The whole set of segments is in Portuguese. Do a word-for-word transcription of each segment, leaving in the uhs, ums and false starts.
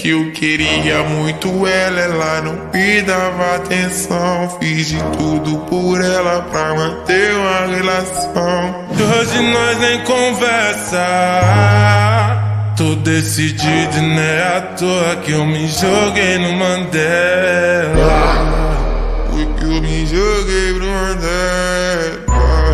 que eu queria muito ela, ela não me dava atenção. Fiz de tudo por ela pra manter uma relação. Hoje nós nem conversa. Tô decidido, né? À toa que eu me joguei no Mandela. Porque eu me joguei pro Mandela.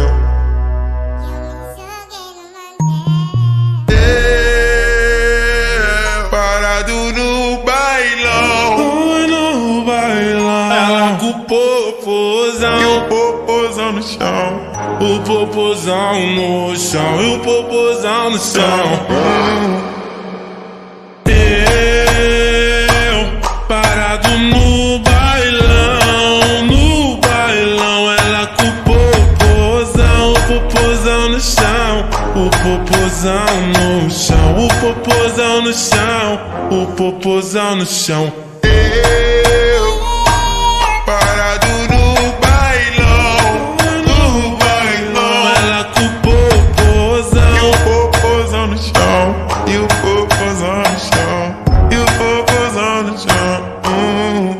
Parado no bailão, no bailão, ela com o popozão e o popozão no chão, o popozão no chão, e o popozão no chão. Eu parado no bailão, no bailão, ela com o popozão, o popozão no chão, o popozão no chão, o popozão no chão, o popozão no chão. Eu parado no bailão, no bailão, ela com o popozão, e o popozão no chão, e o popozão no chão, e o popozão no chão. Hum.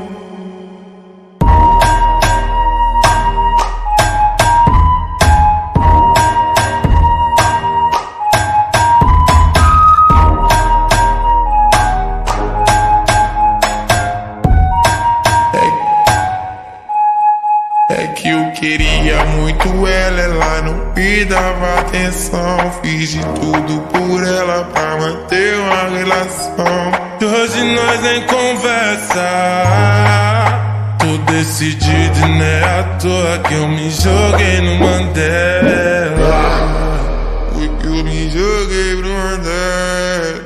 É que eu queria muito ela, ela não me dava atenção. Fiz de tudo por ela pra manter uma relação. Hoje nós nem conversa. Tô decidido, né? À toa que eu me joguei no Mandela. Porque eu me joguei pro Mandela.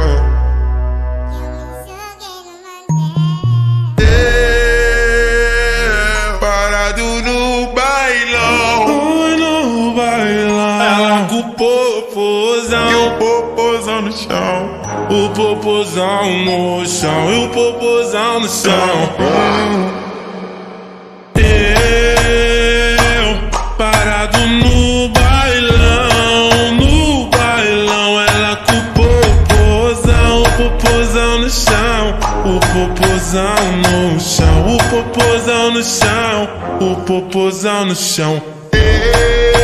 No bailão, no bailão, ela com o popozão e o popozão no chão, o popozão no chão, e o popozão no chão. Eu parado no bailão, no bailão, ela com o popozão, o popozão no chão, o popozão no chão, o popozão no chão, o popozão no chão. Eu